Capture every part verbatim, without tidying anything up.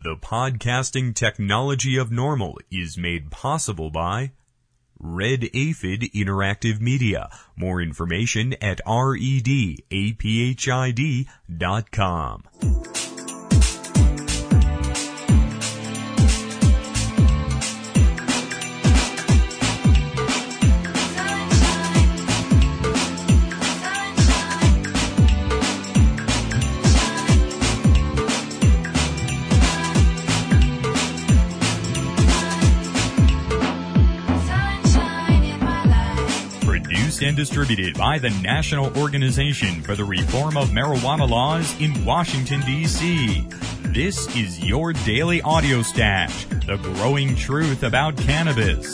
The podcasting technology of Normal is made possible by Red Aphid Interactive Media. More information at redaphid dot com. And distributed by the National Organization for the Reform of Marijuana Laws in Washington, D C This is your daily audio stash, the growing truth about cannabis.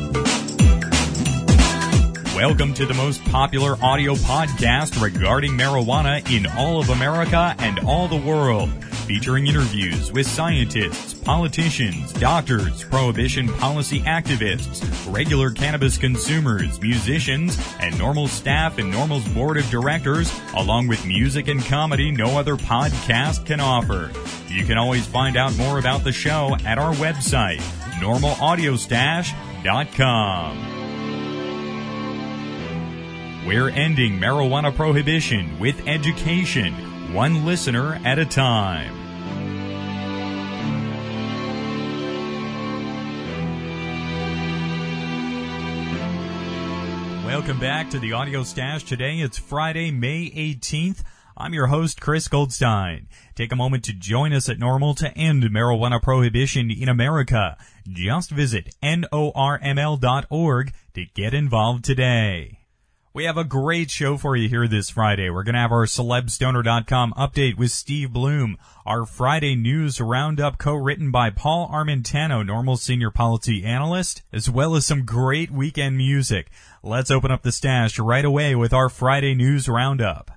Welcome to the most popular audio podcast regarding marijuana in all of America and all the world, featuring interviews with scientists, politicians, doctors, prohibition policy activists, regular cannabis consumers, musicians, and Normal staff and Normal's board of directors, along with music and comedy no other podcast can offer. You can always find out more about the show at our website, normal audio stash dot com. We're ending marijuana prohibition with education, one listener at a time. Welcome back to the Audio Stash. Today it's Friday, May eighteenth. I'm your host, Chris Goldstein. Take a moment to join us at Normal to end marijuana prohibition in America. Just visit normal dot org to get involved today. We have a great show for you here this Friday. We're going to have our celeb stoner dot com update with Steve Bloom, our Friday News Roundup co-written by Paul Armentano, Normal Senior Policy Analyst, as well as some great weekend music. Let's open up the stash right away with our Friday News Roundup.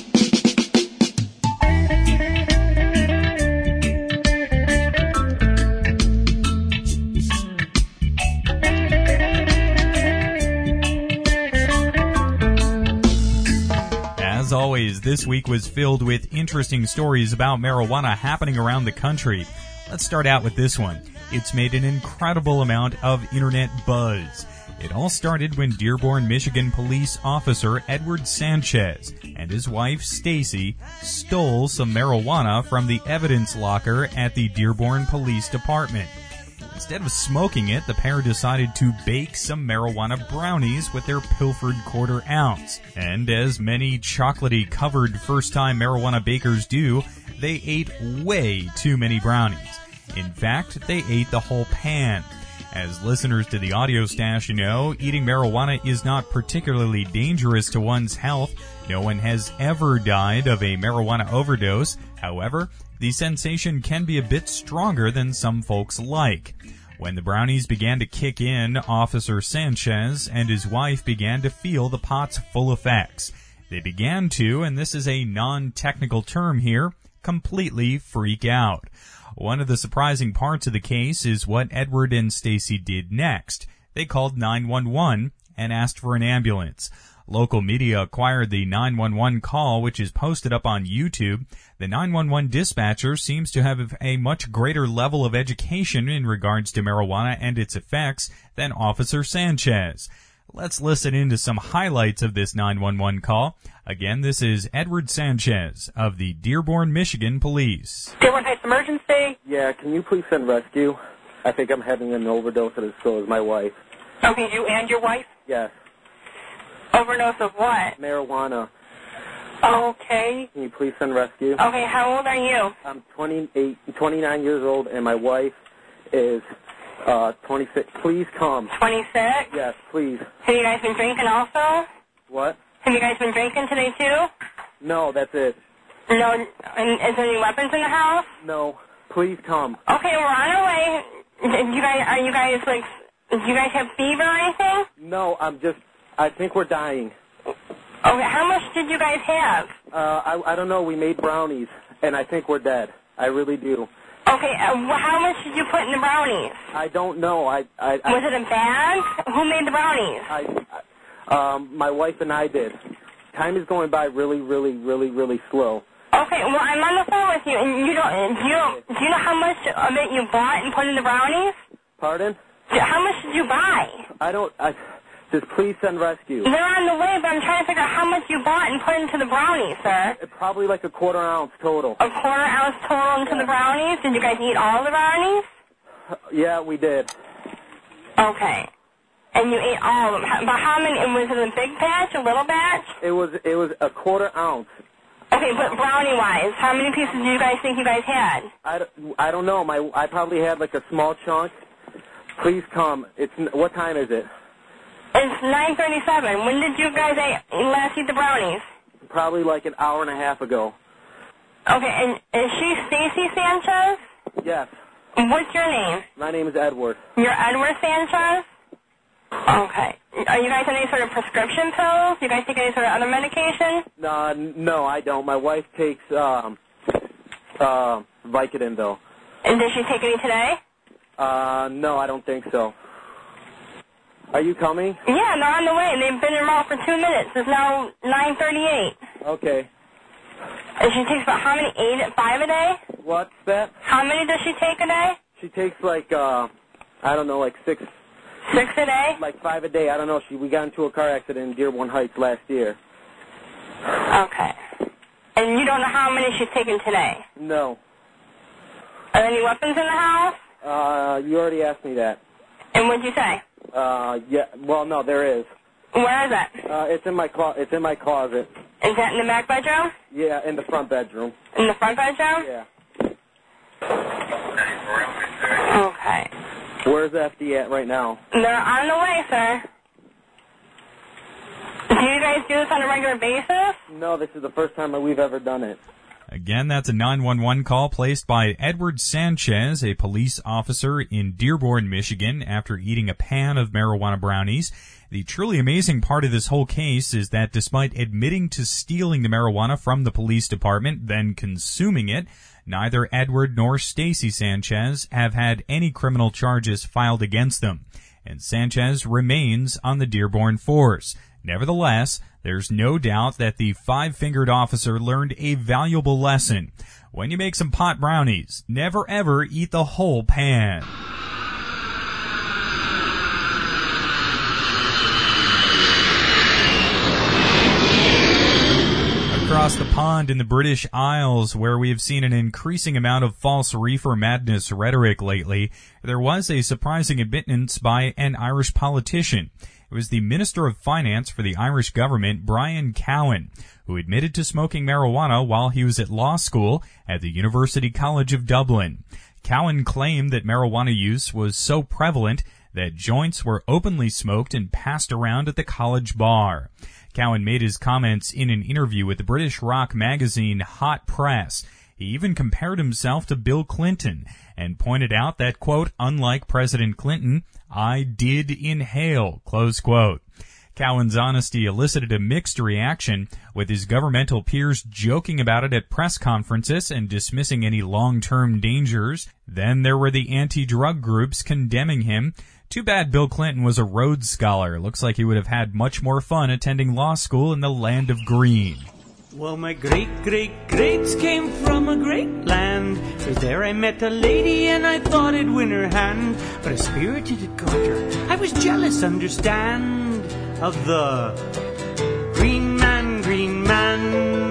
As always, this week was filled with interesting stories about marijuana happening around the country. Let's start out with this one. It's made an incredible amount of internet buzz. It all started when Dearborn, Michigan police officer Edward Sanchez and his wife Stacy stole some marijuana from the evidence locker at the Dearborn Police Department. Instead of smoking it, the pair decided to bake some marijuana brownies with their pilfered quarter ounce. And as many chocolatey covered first-time marijuana bakers do, they ate way too many brownies. In fact, they ate the whole pan. As listeners to the Audio Stash know, eating marijuana is not particularly dangerous to one's health. No one has ever died of a marijuana overdose. However, the sensation can be a bit stronger than some folks like. When the brownies began to kick in, Officer Sanchez and his wife began to feel the pot's full effects. They began to, and this is a non-technical term here, completely freak out. One of the surprising parts of the case is what Edward and Stacy did next. They called nine one one and asked for an ambulance. Local media acquired the nine one one call, which is posted up on YouTube. The nine one one dispatcher seems to have a much greater level of education in regards to marijuana and its effects than Officer Sanchez. Let's listen into some highlights of this nine one one call. Again, this is Edward Sanchez of the Dearborn, Michigan Police. Dearborn Heights Emergency? Yeah, can you please send rescue? I think I'm having an overdose, and so is my wife. Okay, you and your wife? Yes. Overdose of what? Marijuana. Okay. Can you please send rescue? Okay, how old are you? I'm twenty-eight, twenty-nine years old, and my wife is uh, twenty-six. Please come. twenty-six? Yes, please. Have you guys been drinking also? What? Have you guys been drinking today too? No, that's it. No, and is there any weapons in the house? No. Please come. Okay, we're on our way. Do you guys, are you guys like, do you guys have fever or anything? No, I'm just, I think we're dying. Okay, how much did you guys have? Uh, I, I don't know. We made brownies, and I think we're dead. I really do. Okay, uh, how much did you put in the brownies? I don't know. I, I, I Was it a bag? Who made the brownies? I, I, um, my wife and I did. Time is going by really, really, really, really slow. Okay, well, I'm on the phone with you, and you don't, you don't, do you know how much of it you bought and put in the brownies? Pardon? How much did you buy? I don't, I, just please send rescue. They're on the way, but I'm trying to figure out how much you bought and put into the brownies, sir. Probably like a quarter ounce total. A quarter ounce total into the brownies? Did you guys eat all the brownies? Yeah, we did. Okay. And you ate all of them. But how many? Was it a big batch, a little batch? It was, it was a quarter ounce. Okay, but brownie-wise, how many pieces do you guys think you guys had? I, I don't know. My, I probably had like a small chunk. Please come. It's, what time is it? It's nine thirty-seven. When did you guys eat, last eat the brownies? Probably like an hour and a half ago. Okay, and is she Stacy Sanchez? Yes. What's your name? My name is Edward. You're Edward Sanchez? Okay. Are you guys on any sort of prescription pills? Do you guys take any sort of other medication? Uh, no, I don't. My wife takes um, uh, Vicodin, though. And did she take any today? Uh, no, I don't think so. Are you coming? Yeah, they're on the way. They've been in her mouth for two minutes. It's now nine thirty-eight. Okay. And she takes about how many? Eight, five a day? What's that? How many does she take a day? She takes like, uh, I don't know, like six. Six a day? Like five a day. I don't know. She We got into a car accident in Dearborn Heights last year. Okay. And you don't know how many she's taken today? No. Are there any weapons in the house? Uh, you already asked me that. And what'd you say? Uh, yeah. Well, no, there is. Where is it? Uh, it's in my clo- It's in my closet. Is that in the back bedroom? Yeah, in the front bedroom. In the front bedroom? Yeah. Okay. Where's F D at right now? They're on the way, sir. Do you guys do this on a regular basis? No, this is the first time that we've ever done it. Again, that's a nine one one call placed by Edward Sanchez, a police officer in Dearborn, Michigan, after eating a pan of marijuana brownies. The truly amazing part of this whole case is that despite admitting to stealing the marijuana from the police department, then consuming it, neither Edward nor Stacy Sanchez have had any criminal charges filed against them, and Sanchez remains on the Dearborn force. Nevertheless, there's no doubt that the five-fingered officer learned a valuable lesson. When you make some pot brownies, never ever eat the whole pan. Across the pond in the British Isles, where we have seen an increasing amount of false reefer madness rhetoric lately, there was a surprising admittance by an Irish politician. It was the Minister of Finance for the Irish government, Brian Cowen, who admitted to smoking marijuana while he was at law school at the University College of Dublin. Cowen claimed that marijuana use was so prevalent that joints were openly smoked and passed around at the college bar. Cowen made his comments in an interview with the British rock magazine Hot Press. He even compared himself to Bill Clinton and pointed out that, quote, unlike President Clinton, I did inhale, close quote. Cowen's honesty elicited a mixed reaction, with his governmental peers joking about it at press conferences and dismissing any long-term dangers. Then there were the anti-drug groups condemning him. Too bad Bill Clinton was a Rhodes Scholar. Looks like he would have had much more fun attending law school in the land of green. Well, my great-great-greats came from a great land, for there I met a lady and I thought I'd win her hand, but a spirited had got her. I was jealous, understand, of the green man, green man.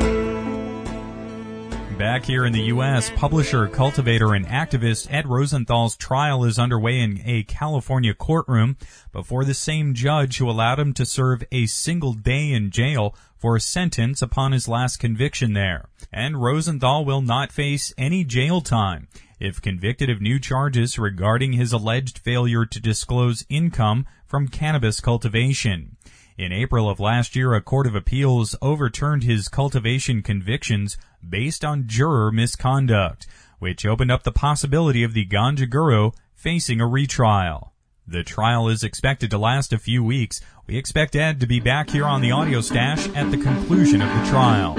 Back here in the U S, publisher, cultivator, and activist Ed Rosenthal's trial is underway in a California courtroom before the same judge who allowed him to serve a single day in jail for a sentence upon his last conviction there. And Rosenthal will not face any jail time if convicted of new charges regarding his alleged failure to disclose income from cannabis cultivation. In April of last year, a court of appeals overturned his cultivation convictions based on juror misconduct, which opened up the possibility of the ganja guru facing a retrial. The trial is expected to last a few weeks. We expect Ed to be back here on the Audio Stash at the conclusion of the trial.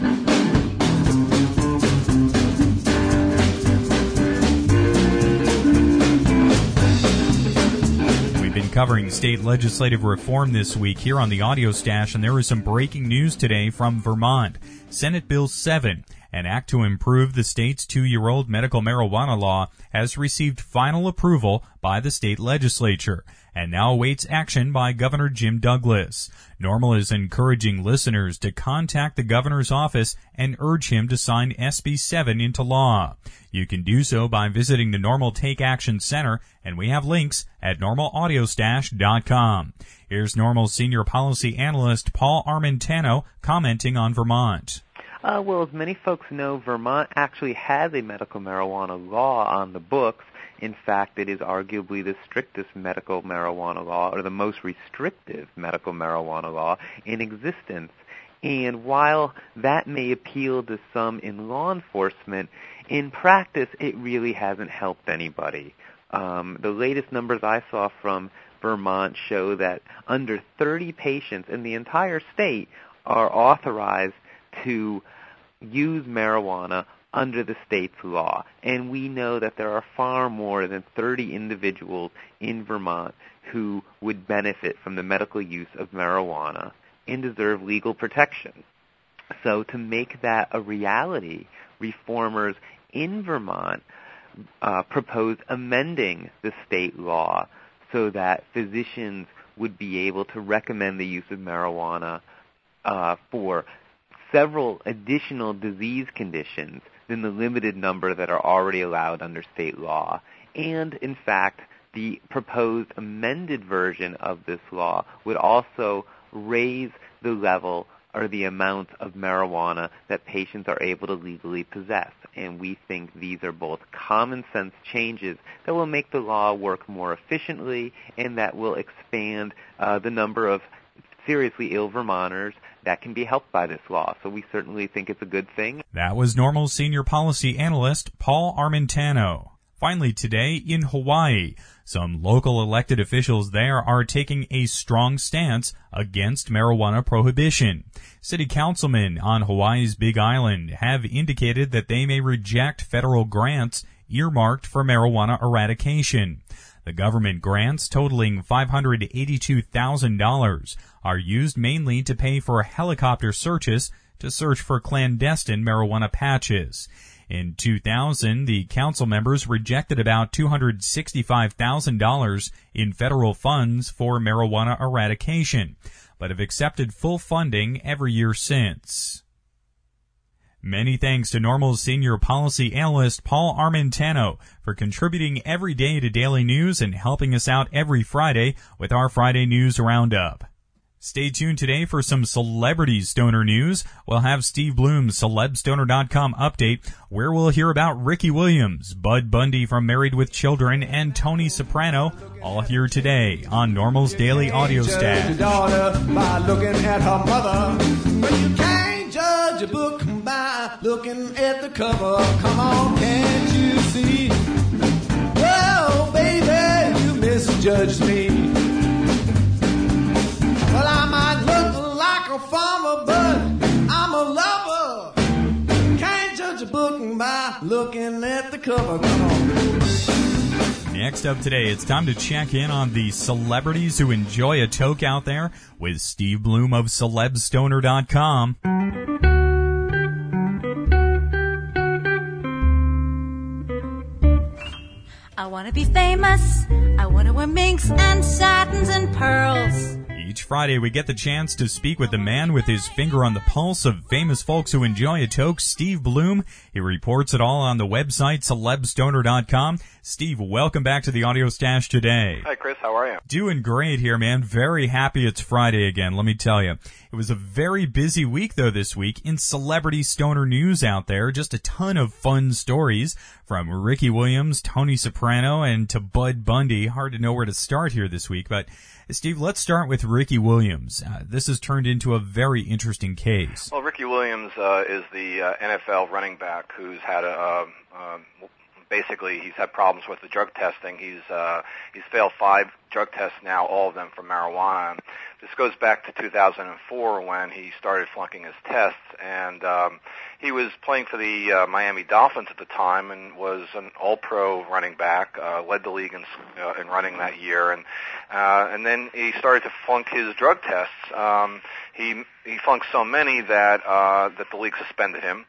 Covering state legislative reform this week here on the Audio Stash, and there is some breaking news today from Vermont. Senate Bill seven An act to improve the state's two-year-old medical marijuana law has received final approval by the state legislature and now awaits action by Governor Jim Douglas. NORML is encouraging listeners to contact the governor's office and urge him to sign S B seven into law. You can do so by visiting the NORML Take Action Center, and we have links at normal audio stash dot com. Here's NORML Senior Policy Analyst Paul Armentano commenting on Vermont. Uh, well, as many folks know, Vermont actually has a medical marijuana law on the books. In fact, it is arguably the strictest medical marijuana law, or the most restrictive medical marijuana law in existence. And while that may appeal to some in law enforcement, in practice, it really hasn't helped anybody. Um, the latest numbers I saw from Vermont show that under thirty patients in the entire state are authorized to use marijuana under the state's law. And we know that there are far more than thirty individuals in Vermont who would benefit from the medical use of marijuana and deserve legal protection. So to make that a reality, reformers in Vermont uh, proposed amending the state law so that physicians would be able to recommend the use of marijuana uh, for several additional disease conditions than the limited number that are already allowed under state law. And, in fact, the proposed amended version of this law would also raise the level or the amount of marijuana that patients are able to legally possess. And we think these are both common sense changes that will make the law work more efficiently and that will expand uh, the number of seriously ill Vermonters that can be helped by this law. So we certainly think it's a good thing. That was NORML Senior Policy Analyst Paul Armentano. Finally today, in Hawaii, some local elected officials there are taking a strong stance against marijuana prohibition. City councilmen on Hawaii's Big Island have indicated that they may reject federal grants earmarked for marijuana eradication. The government grants, totaling five hundred eighty-two thousand dollars, are used mainly to pay for helicopter searches to search for clandestine marijuana patches. In two thousand, the council members rejected about two hundred sixty-five thousand dollars in federal funds for marijuana eradication, but have accepted full funding every year since. Many thanks to NORML's Senior Policy Analyst Paul Armentano for contributing every day to Daily News and helping us out every Friday with our Friday News Roundup. Stay tuned today for some celebrity stoner news. We'll have Steve Bloom's Celeb Stoner dot com update, where we'll hear about Ricky Williams, Bud Bundy from Married with Children, and Tony Soprano, all here today on NORML's Daily Audio Stash. Your daughter by looking at her mother, but you can't judge a book by looking at the cover. Come on, can't you see? Well, baby, you misjudged me. Well, I might look like a farmer, but I'm a lover. Can't judge a book by looking at the cover. Come on. Next up today, it's time to check in on the celebrities who enjoy a toke out there with Steve Bloom of Celeb Stoner dot com. I want to be famous. I want to wear minks and satins and pearls. Each Friday, we get the chance to speak with the man with his finger on the pulse of famous folks who enjoy a toke, Steve Bloom. He reports it all on the website, Celeb Stoner dot com. Steve, welcome back to the Audio Stash today. Hi, Chris. How are you? Doing great here, man. Very happy it's Friday again, let me tell you. It was a very busy week, though, this week in celebrity stoner news out there. Just a ton of fun stories from Ricky Williams, Tony Soprano, and to Bud Bundy. Hard to know where to start here this week, but Steve, let's start with Ricky Williams. Uh, this has turned into a very interesting case. Well, Ricky Williams uh, is the uh, N F L running back who's had a, uh, uh, basically he's had problems with the drug testing. He's uh, he's failed five drug tests now, all of them for marijuana. This goes back to two thousand four when he started flunking his tests, and um, he was playing for the uh, Miami Dolphins at the time and was an all-pro running back, uh, led the league in, uh, in running that year, and uh, and then he started to flunk his drug tests. Um, he he flunked so many that uh, that the league suspended him.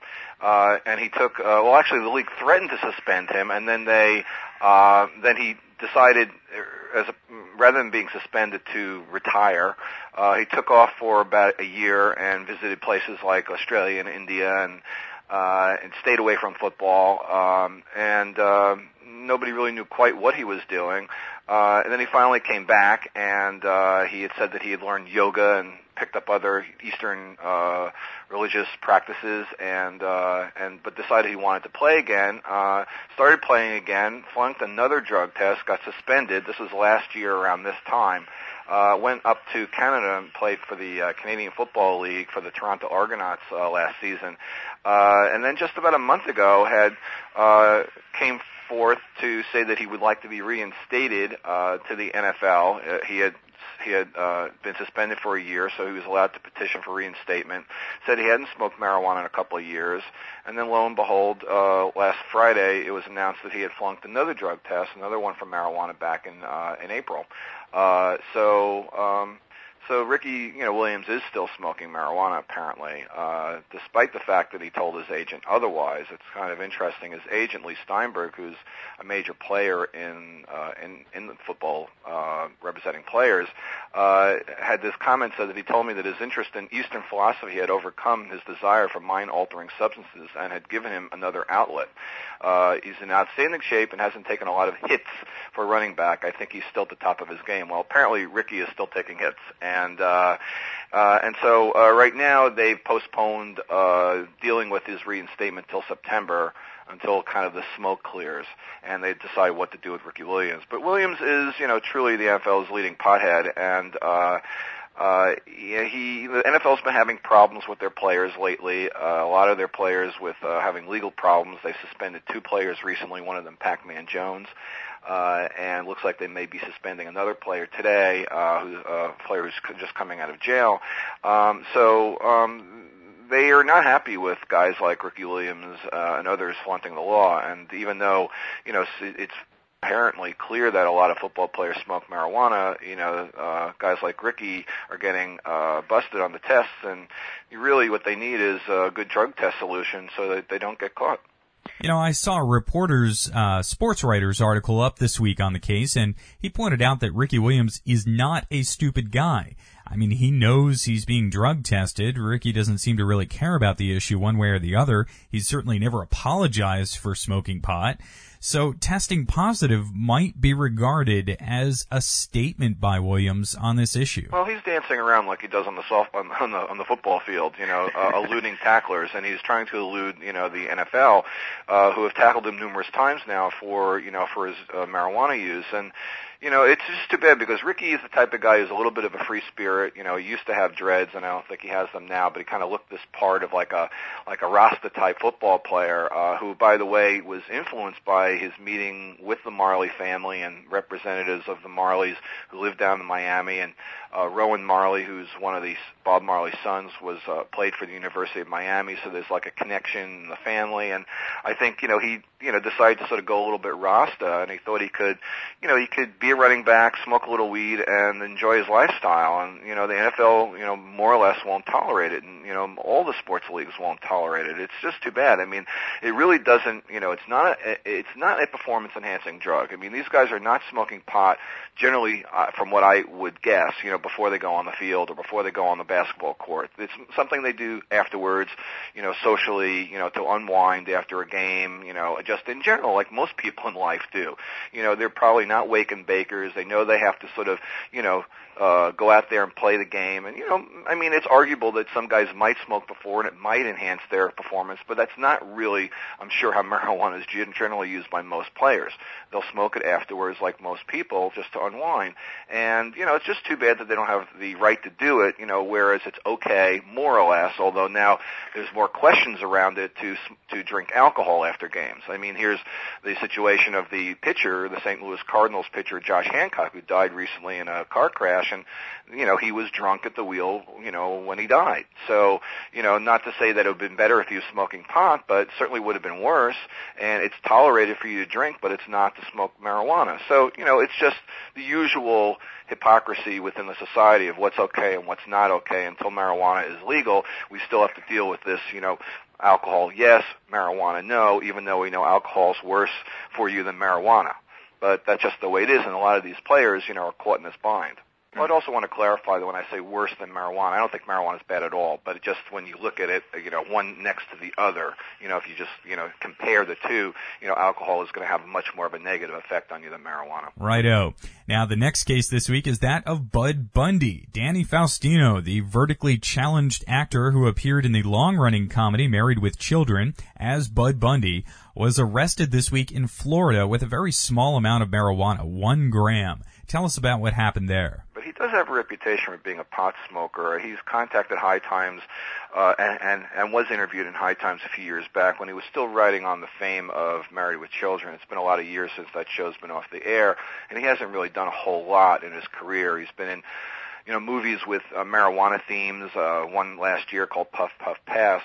uh, and he took. Uh, well, actually, the league threatened to suspend him, and then they, uh, then he decided, as a, rather than being suspended, to retire. Uh, he took off for about a year and visited places like Australia and India, and uh, and stayed away from football. Um, and uh, nobody really knew quite what he was doing. Uh, and then he finally came back, and uh, he had said that he had learned yoga and picked up other Eastern uh, religious practices, and uh, and but decided he wanted to play again. Uh, started playing again, flunked another drug test, got suspended. This was last year around this time. Uh, went up to Canada and played for the uh, Canadian Football League for the Toronto Argonauts uh, last season, uh, and then just about a month ago had uh, came forth to say that he would like to be reinstated uh, to the N F L. Uh, he had he had uh, been suspended for a year, so he was allowed to petition for reinstatement. Said he hadn't smoked marijuana in a couple of years, and then lo and behold, uh, last Friday it was announced that he had flunked another drug test, another one for marijuana back in uh, in April. Uh, so. Um, So Ricky, you know, Williams is still smoking marijuana apparently, uh, despite the fact that he told his agent otherwise. It's kind of interesting. His agent, Lee Steinberg, who's a major player in uh, in, in the football uh, representing players, uh, had this comment said that he told me that his interest in Eastern philosophy had overcome his desire for mind-altering substances and had given him another outlet. Uh, he's in outstanding shape and hasn't taken a lot of hits for running back. I think he's still at the top of his game. Well, apparently Ricky is still taking hits. And uh, uh, and so uh, right now they've postponed uh, dealing with his reinstatement till September, until kind of the smoke clears, and they decide what to do with Ricky Williams. But Williams is, you know, truly the N F L's leading pothead, and uh, uh, he the N F L's been having problems with their players lately. Uh, a lot of their players with uh, having legal problems. They suspended two players recently. One of them, Pac-Man Jones. Uh, and looks like they may be suspending another player today, uh, who's a player who's just coming out of jail. Um, so um, they are not happy with guys like Ricky Williams uh, and others flaunting the law. And even though, you know, it's apparently clear that a lot of football players smoke marijuana, you know, uh, guys like Ricky are getting uh, busted on the tests, and really what they need is a good drug test solution so that they don't get caught. You know, I saw a Reporter's, uh, sports writer's article up this week on the case, and he pointed out that Ricky Williams is not a stupid guy. I mean, he knows he's being drug tested. Ricky doesn't seem to really care about the issue one way or the other. He's certainly never apologized for smoking pot. So testing positive might be regarded as a statement by Williams on this issue. Well, he's dancing around like he does on the soft on, on the on the football field, you know, uh, eluding tacklers, and he's trying to elude, you know, the N F L, uh, who have tackled him numerous times now for, you know, for his uh, marijuana use. And you know, it's just too bad because Ricky is the type of guy who's a little bit of a free spirit. You know, he used to have dreads, and I don't think he has them now, but he kind of looked this part of like a like a Rasta-type football player uh, who, by the way, was influenced by his meeting with the Marley family and representatives of the Marleys who lived down in Miami. And uh, Rowan Marley, who's one of the Bob Marley's sons, was uh, played for the University of Miami, so there's like a connection in the family. And I think, you know, he, you know, decided to sort of go a little bit Rasta, and he thought he could, you know, he could be a running back, smoke a little weed, and enjoy his lifestyle. And, you know, the N F L, you know, more or less won't tolerate it. And, you know, all the sports leagues won't tolerate it. It's just too bad. I mean, it really doesn't, you know, it's not a, it's not a performance-enhancing drug. I mean, these guys are not smoking pot generally, uh, from what I would guess, you know, before they go on the field or before they go on the basketball court. It's something they do afterwards, you know, socially, you know, to unwind after a game, you know, just in general, like most people in life do. You know, they're probably not wake and bakers. They know they have to sort of, you know, uh, go out there and play the game. And, you know, I mean, it's arguable that some guys might smoke before and it might enhance their performance, but that's not really, I'm sure, how marijuana is generally used by most players. They'll smoke it afterwards like most people just to unwind. And, you know, it's just too bad that they don't have the right to do it, you know, whereas it's okay, more or less, although now there's more questions around it to to drink alcohol after games. I mean, here's the situation of the pitcher, the Saint Louis Cardinals pitcher, Josh Hancock, who died recently in a car crash, and, you know, he was drunk at the wheel, you know, when he died. So, you know, not to say that it would have been better if he was smoking pot, but certainly would have been worse, and it's tolerated for you to drink, but it's not to smoke marijuana. So, you know, it's just the usual hypocrisy within the society of what's okay and what's not okay. Until marijuana is legal, we still have to deal with this, you know, alcohol, yes. Marijuana, no, even though we know alcohol's worse for you than marijuana. But that's just the way it is, and a lot of these players, you know, are caught in this bind. Well, I'd also want to clarify that when I say worse than marijuana, I don't think marijuana is bad at all, but it just when you look at it, you know, one next to the other, you know, if you just, you know, compare the two, you know, alcohol is going to have much more of a negative effect on you than marijuana. Righto. Now, the next case this week is that of Bud Bundy. Danny Faustino, the vertically challenged actor who appeared in the long-running comedy Married with Children as Bud Bundy, was arrested this week in Florida with a very small amount of marijuana, one gram. Tell us about what happened there. But he does have a reputation for being a pot smoker. He's contacted High Times uh, and, and, and was interviewed in High Times a few years back when he was still riding on the fame of Married with Children. It's been a lot of years since that show's been off the air, and he hasn't really done a whole lot in his career. He's been in, you know, movies with uh, marijuana themes, uh, one last year called Puff Puff Pass.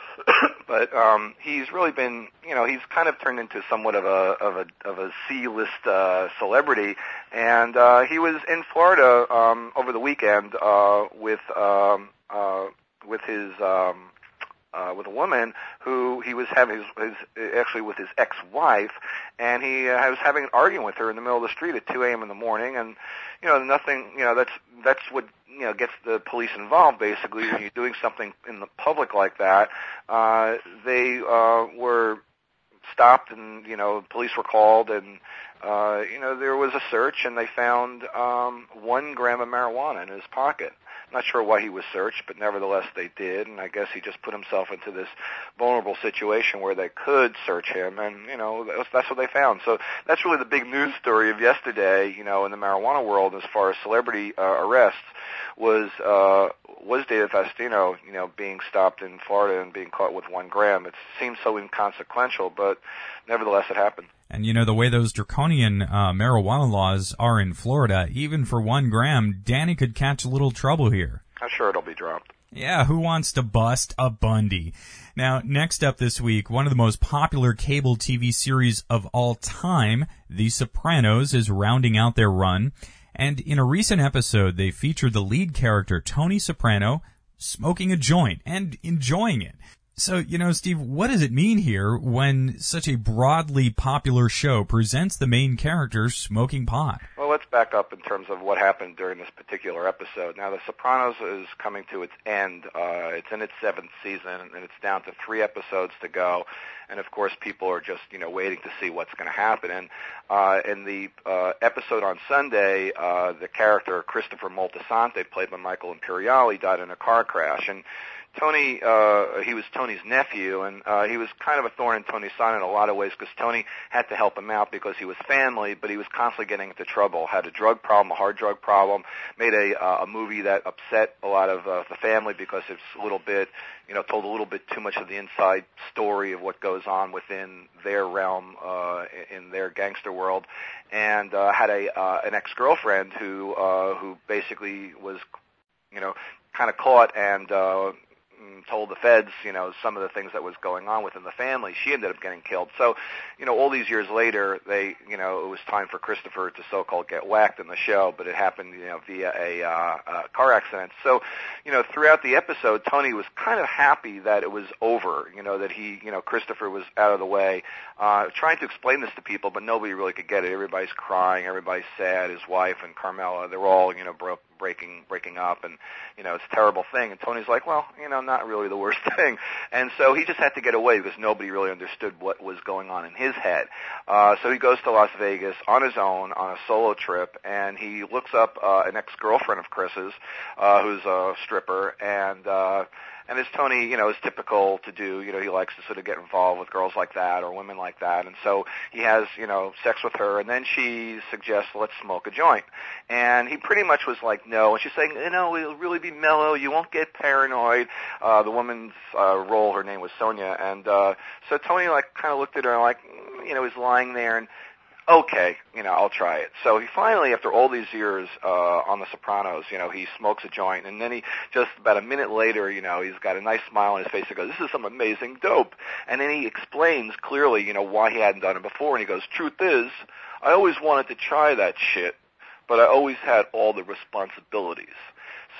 But um, he's really been, you know, he's kind of turned into somewhat of a of a of a C-list uh, celebrity, and uh, he was in Florida um, over the weekend uh, with um, uh, with his um, uh, with a woman who he was having his, his actually with his ex-wife, and he uh, was having an argument with her in the middle of the street at two a.m. in the morning, and you know, nothing, you know, that's that's what, you know, gets the police involved, basically, when you're doing something in the public like that. Uh, they uh, were stopped, and, you know, police were called, and, uh, you know, there was a search, and they found um, one gram of marijuana in his pocket. Not sure why he was searched, but nevertheless they did, and I guess he just put himself into this vulnerable situation where they could search him, and, you know, that's, that's what they found. So that's really the big news story of yesterday, you know, in the marijuana world as far as celebrity uh, arrests, was uh, was David Faustino, you know, being stopped in Florida and being caught with one gram. It seems so inconsequential, but nevertheless it happened. And, you know, the way those draconian uh, marijuana laws are in Florida, even for one gram, Danny could catch a little trouble here. I'm sure it'll be dropped. Yeah, who wants to bust a Bundy? Now, next up this week, one of the most popular cable T V series of all time, The Sopranos, is rounding out their run. And in a recent episode, they featured the lead character, Tony Soprano, smoking a joint and enjoying it. So, you know, Steve, what does it mean here when such a broadly popular show presents the main character smoking pot? Well, let's back up in terms of what happened during this particular episode. Now, The Sopranos is coming to its end. Uh, it's in its seventh season, and it's down to three episodes to go. And, of course, people are just, you know, waiting to see what's going to happen. And uh, in the uh, episode on Sunday, uh, the character Christopher Moltisanti, played by Michael Imperiale, died in a car crash. And Tony, uh, he was Tony's nephew, and uh, he was kind of a thorn in Tony's side in a lot of ways because Tony had to help him out because he was family, but he was constantly getting into trouble. Had a drug problem, a hard drug problem. Made a uh, a movie that upset a lot of uh, the family because it's a little bit, you know, told a little bit too much of the inside story of what goes on within their realm, uh, in their gangster world, and uh, had a uh, an ex-girlfriend who uh, who basically was, you know, kind of caught and uh, told the feds, you know, some of the things that was going on within the family. She ended up getting killed. So, you know, all these years later, they, you know, it was time for Christopher to so-called get whacked in the show, but it happened, you know, via a, uh, a car accident. So, you know, throughout the episode, Tony was kind of happy that it was over, you know, that he, you know, Christopher was out of the way, uh, trying to explain this to people, but nobody really could get it. Everybody's crying, everybody's sad. His wife and Carmela, they're all, you know, broke. breaking breaking up, and, you know, it's a terrible thing. And Tony's like, well, you know, not really the worst thing. And so he just had to get away because nobody really understood what was going on in his head. Uh, so he goes to Las Vegas on his own on a solo trip, and he looks up uh, an ex-girlfriend of Chris's, uh, who's a stripper, and uh, and as Tony, you know, is typical to do, you know, he likes to sort of get involved with girls like that or women like that. And so he has, you know, sex with her, and then she suggests, let's smoke a joint. And he pretty much was like, no. And she's saying, you know, it'll really be mellow. You won't get paranoid. Uh, the woman's uh, role, her name was Sonia. And uh, so Tony, like, kind of looked at her and, like, you know, he's lying there and, okay, you know, I'll try it. So he finally, after all these years uh, on The Sopranos, you know, he smokes a joint, and then he just about a minute later, you know, he's got a nice smile on his face and goes, this is some amazing dope. And then he explains clearly, you know, why he hadn't done it before, and he goes, truth is, I always wanted to try that shit, but I always had all the responsibilities.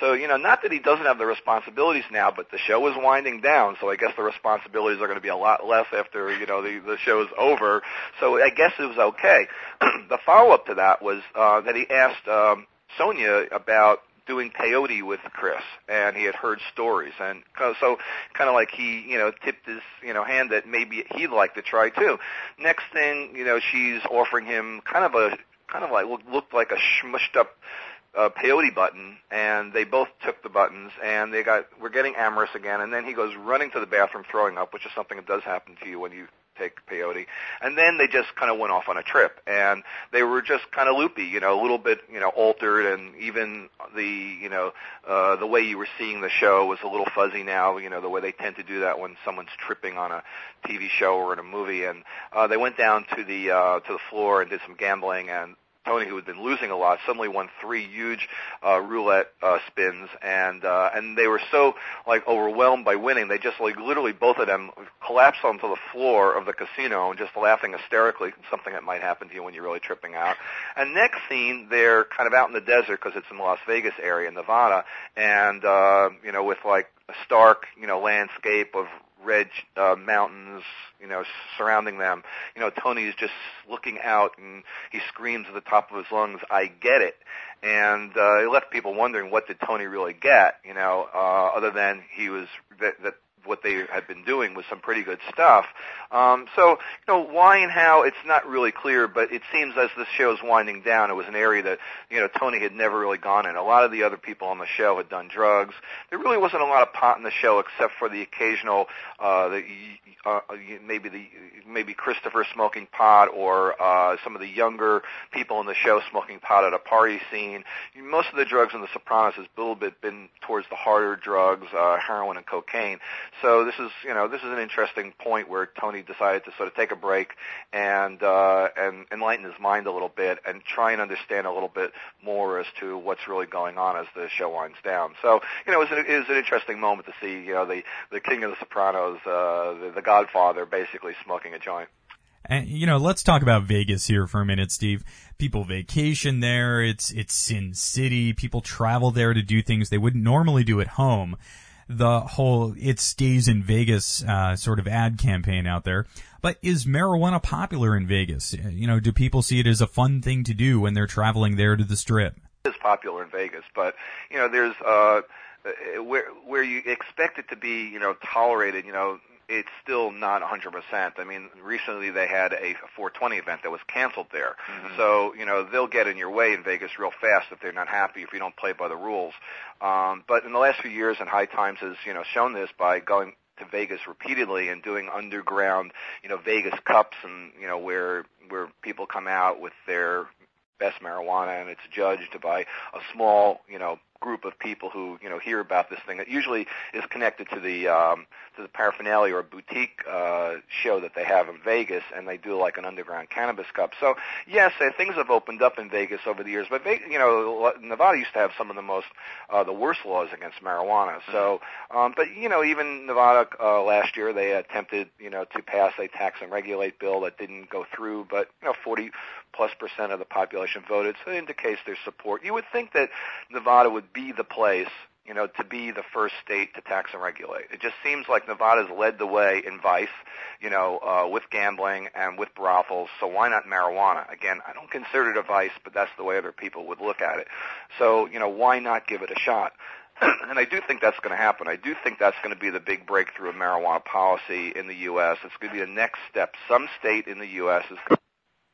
So, you know, not that he doesn't have the responsibilities now, but the show is winding down, so I guess the responsibilities are going to be a lot less after, you know, the, the show's over. So I guess it was okay. The follow-up to that was uh, that he asked um, Sonia about doing peyote with Chris, and he had heard stories, and so kind of like he, you know, tipped his, you know, hand that maybe he'd like to try too. Next thing, you know, she's offering him kind of a, kind of like looked like a smushed up uh, peyote button, and they both took the buttons, and they got, we're getting amorous again, and then he goes running to the bathroom throwing up, which is something that does happen to you when you take peyote, and then they just kind of went off on a trip, and they were just kind of loopy, you know, a little bit, you know, altered, and even the, you know, uh, the way you were seeing the show was a little fuzzy now, you know, the way they tend to do that when someone's tripping on a T V show or in a movie, and uh, they went down to the uh, to the floor and did some gambling, and Tony, who had been losing a lot, suddenly won three huge uh, roulette uh, spins, and uh, and they were so like overwhelmed by winning, they just like literally both of them collapsed onto the floor of the casino and just laughing hysterically, something that might happen to you when you're really tripping out. And next scene, they're kind of out in the desert because it's in the Las Vegas area, Nevada, and uh, you know, with like a stark, you know, landscape of red uh, mountains, you know, surrounding them. You know, Tony is just looking out, and he screams at the top of his lungs, "I get it." And uh, it left people wondering, what did Tony really get? You know, uh, other than he was that, that what they had been doing was some pretty good stuff. Um, so, you know, why and how, it's not really clear, but it seems as this show is winding down, it was an area that, you know, Tony had never really gone in. A lot of the other people on the show had done drugs. There really wasn't a lot of pot in the show except for the occasional, uh, the, uh, maybe the, maybe Christopher smoking pot, or uh, some of the younger people in the show smoking pot at a party scene. Most of the drugs in The Sopranos has a little bit been towards the harder drugs, uh, heroin and cocaine. So this is, you know, this is an interesting point where Tony decided to sort of take a break and uh, and enlighten his mind a little bit and try and understand a little bit more as to what's really going on as the show winds down. So, you know, it was an, it was an interesting moment to see, you know, the the king of The Sopranos, uh, the, the Godfather, basically smoking a joint. And, you know, let's talk about Vegas here for a minute, Steve. People vacation there. It's it's Sin City. People travel there to do things they wouldn't normally do at home. The whole "it stays in Vegas" uh, sort of ad campaign out there. But is marijuana popular in Vegas? You know, do people see it as a fun thing to do when they're traveling there to the Strip? It is popular in Vegas, but, you know, there's uh, where where you expect it to be, you know, tolerated, you know, it's still not one hundred percent. I mean, recently they had a four twenty event that was canceled there. Mm-hmm. So, you know, they'll get in your way in Vegas real fast if they're not happy, if you don't play by the rules. Um, but in the last few years, and High Times has, you know, shown this by going to Vegas repeatedly and doing underground, you know, Vegas cups, and, you know, where where people come out with their best marijuana, and it's judged by a small, you know, group of people who, you know, hear about this thing. It usually is connected to the um, to the paraphernalia or boutique uh, show that they have in Vegas, and they do like an underground cannabis cup. So yes, uh, things have opened up in Vegas over the years, but you know, Nevada used to have some of the most uh, the worst laws against marijuana. So, um, but you know, even Nevada uh, last year they attempted, you know, to pass a tax and regulate bill that didn't go through, but you know, forty plus percent of the population voted, so it indicates their support. You would think that Nevada would be the place, you know, to be the first state to tax and regulate. It just seems like Nevada's led the way in vice, you know, uh, with gambling and with brothels, so why not marijuana? Again, I don't consider it a vice, but that's the way other people would look at it. So, you know, why not give it a shot? And I do think that's going to happen. I do think that's going to be the big breakthrough of marijuana policy in the U S. It's going to be the next step. Some state in the U S is going to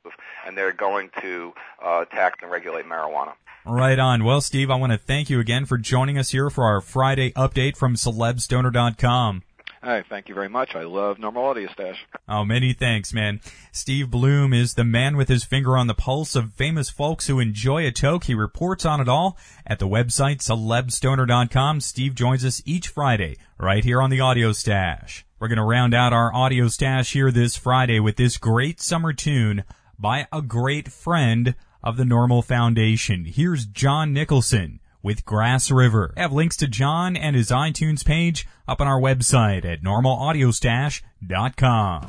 and they're going to uh, tax and regulate marijuana. Right on. Well, Steve, I want to thank you again for joining us here for our Friday update from celeb stoner dot com. Hi, thank you very much. I love Normal Audio Stash. Oh, many thanks, man. Steve Bloom is the man with his finger on the pulse of famous folks who enjoy a toke. He reports on it all at the website celeb stoner dot com. Steve joins us each Friday right here on the Audio Stash. We're going to round out our Audio Stash here this Friday with this great summer tune by a great friend of the Normal Foundation. Here's John Nicholson with Grass River. I have links to John and his iTunes page up on our website at normal audio stash dot com.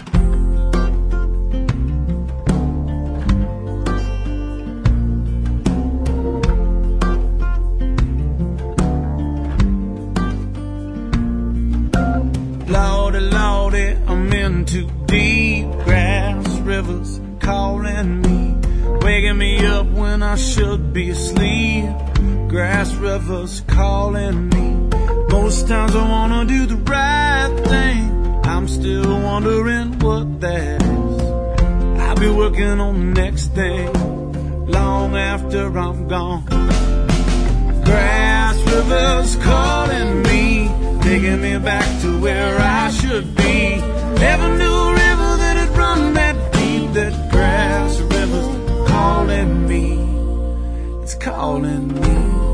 waking me up when I should be asleep. Grass rivers calling me. Most times I wanna do the right thing. I'm still wondering what that is. I'll be working on the next thing long after I'm gone. Grass rivers calling me, taking me back to where I should be. Never knew a river that had run that deep. That grass river's calling me. It's calling me.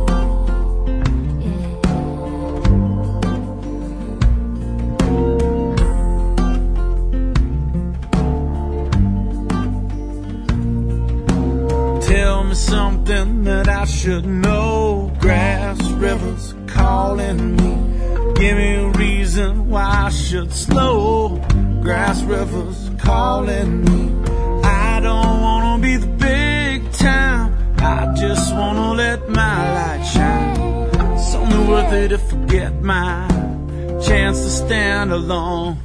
Tell me something that I should know. Grass rivers calling me. Give me a reason why I should slow. Grass rivers calling me. I don't wanna be the big time. I just wanna let my light shine. It's only worth it to forget my chance to stand alone.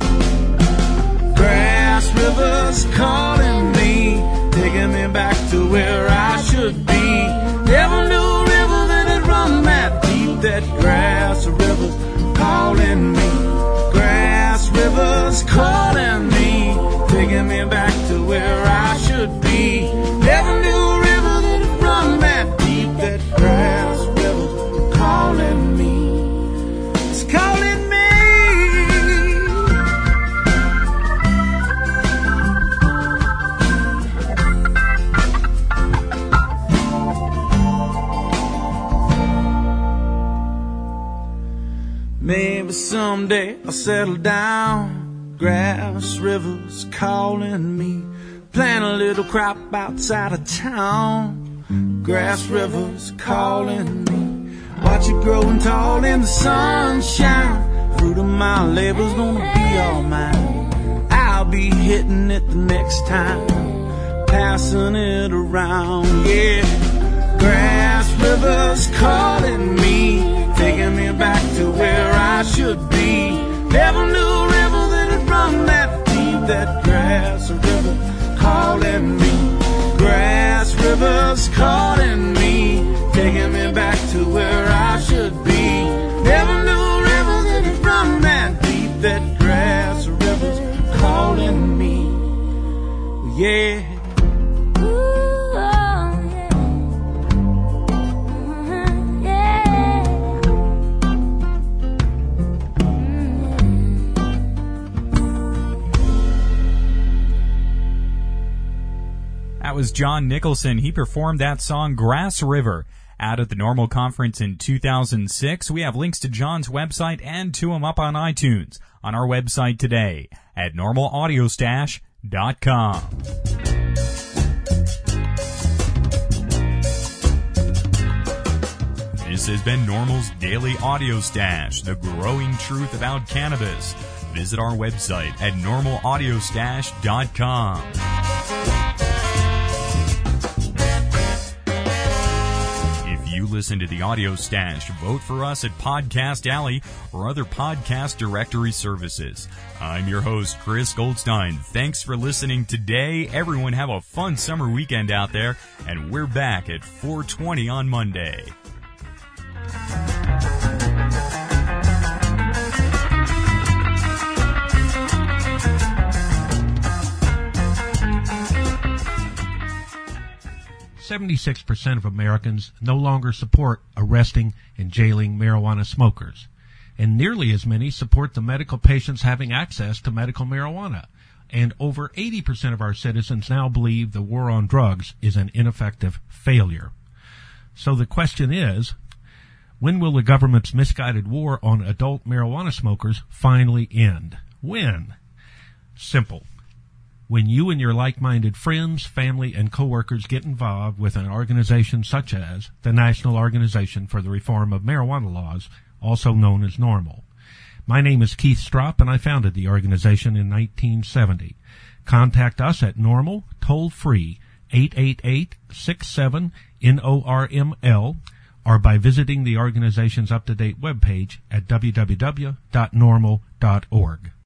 Grass rivers calling me, taking me back to where I should be. Never knew a river that had run that deep. That grass river's calling me. Grass rivers calling me, taking me back to where I should be. Never knew a river that had run that deep. That grass river's calling me. It's calling me. Maybe someday I'll settle down. Grass rivers calling me. Plant a little crop outside of town. Grass rivers calling me. Watch it growing tall in the sunshine. Fruit of my labor's gonna be all mine. I'll be hitting it the next time, passing it around, yeah. Grass rivers calling me, taking me back to where I should be. Never knew a river that had run that deep. That grass river calling me. Grass rivers calling me, taking me back to where I should be. Never knew a river that had run that deep. That grass river's calling me, yeah. That was John Nicholson. He performed that song Grass River out at the Normal Conference in two thousand six. We have links to John's website and to him up on iTunes on our website today at normal audio stash dot com. This has been Normal's Daily Audio Stash, the growing truth about cannabis. Visit our website at normal audio stash dot com. You listen to the Audio Stash, vote for us at Podcast Alley or other podcast directory services. I'm your host, Chris Goldstein. Thanks for listening today. Everyone have a fun summer weekend out there, and we're back at four twenty on Monday. seventy-six percent of Americans no longer support arresting and jailing marijuana smokers, and nearly as many support the medical patients having access to medical marijuana. And over eighty percent of our citizens now believe the war on drugs is an ineffective failure. So the question is, when will the government's misguided war on adult marijuana smokers finally end? When? Simple. When you and your like-minded friends, family, and coworkers get involved with an organization such as the National Organization for the Reform of Marijuana Laws, also known as NORML. My name is Keith Stropp, and I founded the organization in nineteen seventy. Contact us at NORML, toll-free, eight eight eight, six seven, N O R M L, or by visiting the organization's up-to-date webpage at w w w dot normal dot org.